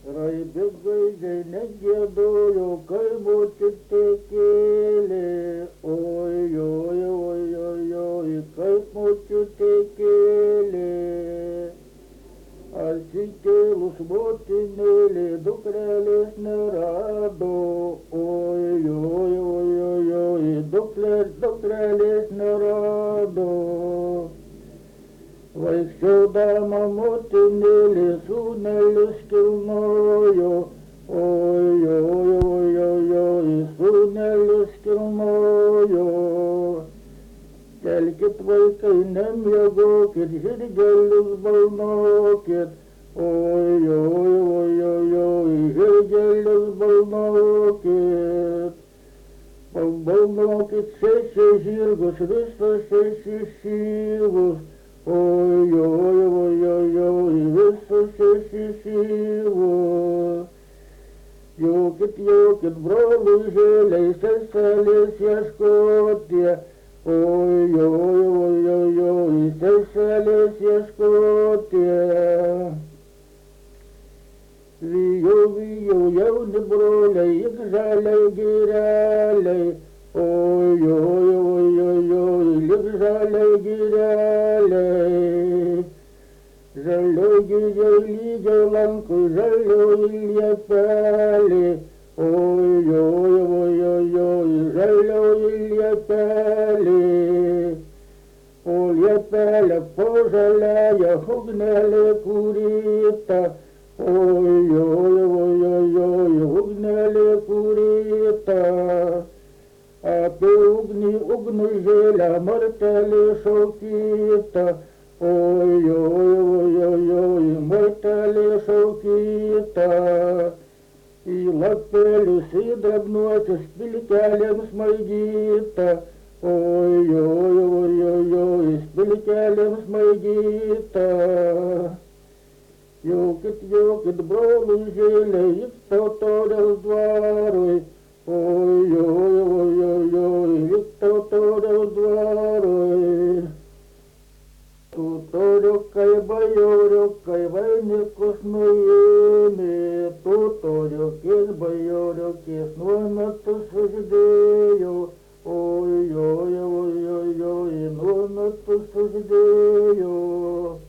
Raibigai negiedojo, kai močiutė kėlė, oi, oi, oi, oi, oi, kaip močiutė kėlė. Atsikėlus motinėlė, dukrelės nerado, oi, oi, oi, oi, oi, dukrelės nerado. Vaikščiodama motinėlė sūnelis kilnojo, oi, oi, oi, oi, oi, sūnelis kilnojo. Kelkit vaikai, nemiegokit, žirgelius balnokit, oi, oi, oi, oi, oi, žirgelius balnokit. Balnokit 6 žirgus, visus 6 šyvus, oi, oi, oi, oi, oi, visus 6 šyvus. Jokit, brolužėliai, seselės ieškoti, oi, oi, oi, oi, oi, seselės ieškoti. Vijau, jauni broliai, ik žaliai gireliai, oi, oi, oi, oi, oi, lik žaliai gireliai. Žalioj girioj lygiai lankui, žalioj liepelė, oi, oi, oi, oi, oi, žalioj liepelė. O liepelė po žaliąją ugnelė kūryta, oi, oi, oi, oi, oi, ugnelė kūryta. Apie ugnižėlę martelė šaukyta, oi, oi, oi, oi, oi, martelė šaukyta. Į lapelius įdrabnuosius pilkelėms smaigyta, oi, oi, oi, oi, oi, pilkelėms smaigyta. Jokit, brolužėliai, ik totoriaus dvarui, oi, oi, oi, oi, oi, ik totoriaus dvarui. Totoriukai, bajoriukai, vainikus nuėmė, totoriukės, bajoriukės, nuometus uždėjo, oi, oi, oi, oi, oi, nuometus uždėjo.